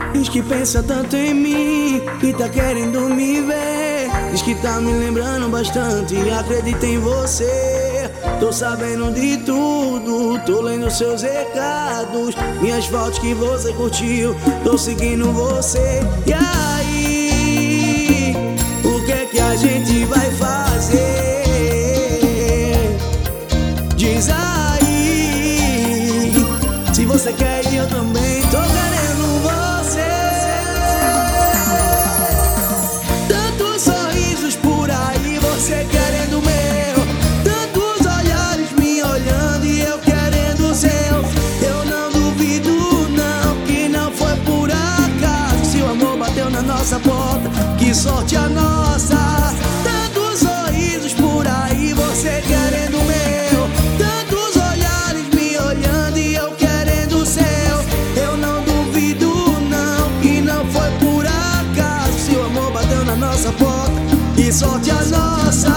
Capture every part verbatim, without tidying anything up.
Diz que pensa tanto em mim e tá querendo me ver. Diz que tá me lembrando bastante e acredita em você. Tô sabendo de tudo, tô lendo seus recados, minhas fotos que você curtiu, tô seguindo você. E aí, o que é que a gente vai fazer? Diz aí, se você quer ir eu também tô querendo você. Tantos sorrisos por aí, você querendo o meu, tantos olhares me olhando e eu querendo o seu. Eu não duvido não, que não foi por acaso, se o amor bateu na nossa porta, que sorte a nossa. Tantos sorrisos por aí, você querendo o meu, tantos olhares me olhando e eu querendo o seu. Eu não duvido não, que não foi por acaso, se o amor bateu na nossa porta, que sorte a nossa.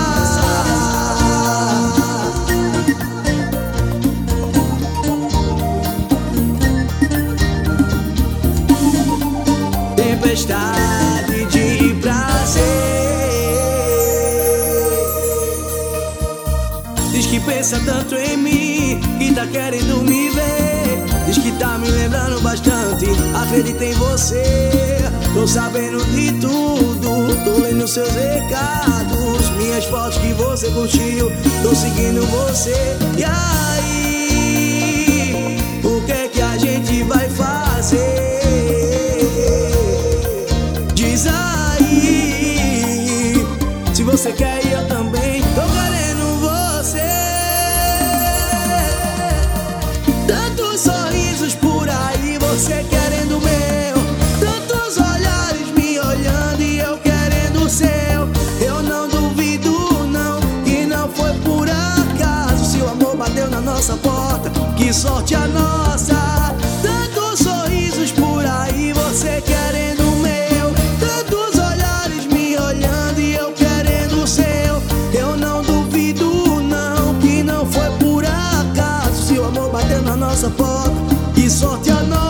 Tempestade de prazer. Diz que pensa tanto em mim, que tá querendo me ver. Diz que tá me lembrando bastante, acredita em você. Tô sabendo de tudo, tô lendo seus recados, minhas fotos que você curtiu, tô seguindo você. E aí, o que é que a gente vai fazer? Diz aí, se você quer ir eu também tô querendo você. Tantos sorrisos por aí, você querendo o meu, tantos olhares me olhando e eu querendo o seu. Eu não duvido não, que não foi por acaso, se o amor bateu na nossa porta, que sorte a nossa. Tantos sorrisos por aí, você querendo o meu, tantos olhares me olhando e eu querendo o seu. Eu não duvido não, que não foi por acaso, se o amor bateu na nossa porta, que sorte a nossa.